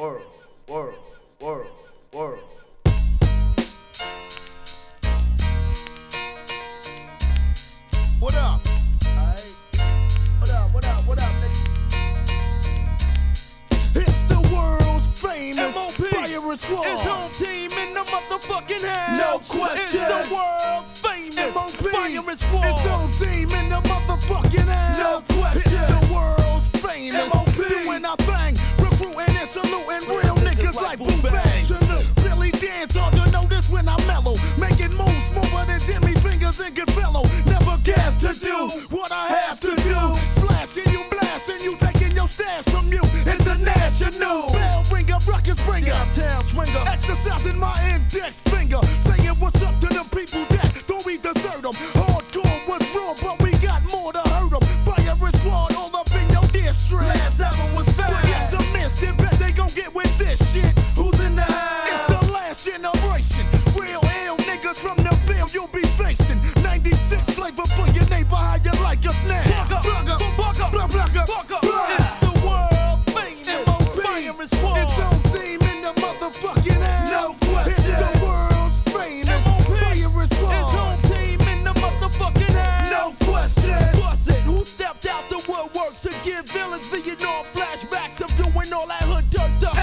world, world, world, world. What up? What up, nigga? It's the world's famous MOP. Fire Squad. It's home team in the motherfucking house. No question. It's the world's famous MOP. Fire Squad. It's home team in the motherfucking house. No question. It's the world's famous MOP. doing our thing, recruiting and saluting real niggas like Boom Bang. Billy Dance hard to notice when I mellow, making moves smoother than Jimmy Fingers and Goodfellow. Never gas to do what I have to do. Splashing you, blasting you, taking your stash from you. International bell ringer, ruckus bringer, Downtown swinger. exercising my index finger, saying what's up to them people that thought we desert them. Hardcore was raw, but we got more to hurt them. Fire Squad all up in your district. Last album was fast. But it's a miss, they bet they gon' get with this shit. Who's in the house? It's the last generation. Real ill niggas from the field you'll be facing. 96 flavor for your neighbor, how you like us now? It's the world famous MOP. Fire Squad. It's home team in the motherfucking house. No question. It's the world's famous MOP. Fire It's Squad. home team in the motherfucking house. No question. Bust it. Who stepped out the woodworks to give villains Vietnam flashbacks of doing all that hood dirt to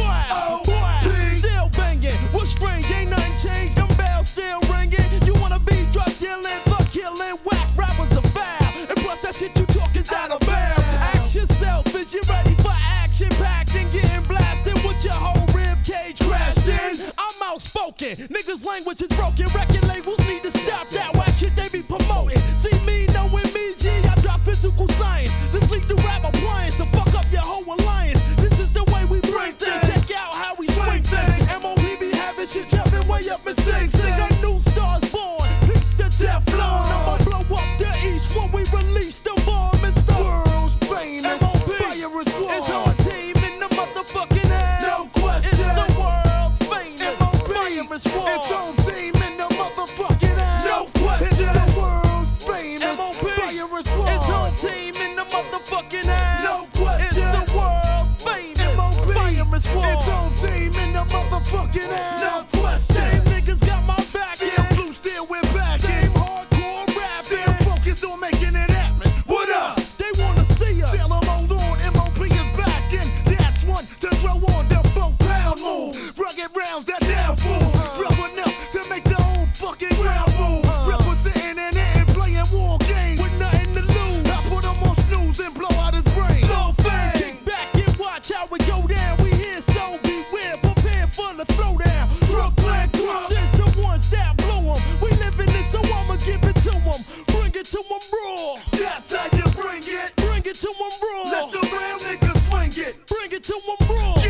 M.O.P. Still banging. What's strange? Ain't nothing changed. Them bells still ringing. You wanna be drug dealing, fuck killing, whack rappers the foul. And plus that shit you talking out of bounds. Ask yourself, is you ready for action packed and getting blasted with your whole rib cage crashed in? I'm outspoken. Niggas' language is broken. Record labels need to stop that whack shit they be promoting. See me knowing me, G, I drop physical science. This lead to rap appliance to fuck up your whole alliance. This is the way we bring things. Check out how we swing things. MOP be having shit jumping way up in Sing Sing. A new star's born. Peace to Teflon. I'ma blow up the east when we release the bomb. It's the World's famous MOP. Fire Squad. It's our team in the motherfucking house. No question. It's the world famous MOP. Fire Squad. It's home team in the motherfucking house. No question. It's the world's famous MOP. Fire Squad. It's home team in the motherfucking house. No question. It's the world famous MOP. Fire Squad. It's home team in the motherfucking house. No question. Same niggas got my back. Still blue, still we're back. Same hardcore rap. Still focused on making it happen. What up? They wanna see us. Tell 'em hold on, MOP is back and that's one to throw on the 4-pound move. Rugged rounds that down fools. Rough enough to make the whole fucking ground move. Representing and hitting, playing war games. With nothing to lose. I put him on snooze and blow out his brains. Lil Fang. Kick back and watch how we go down. We here, so beware. Prepare for the throwdown. Brooklyn crooks is the ones that blow 'em. We living it, so I'ma give it to 'em. Bring it to 'em raw. That's how you bring it. Bring it to 'em raw. Let the real niggas swing it. Bring it to 'em raw.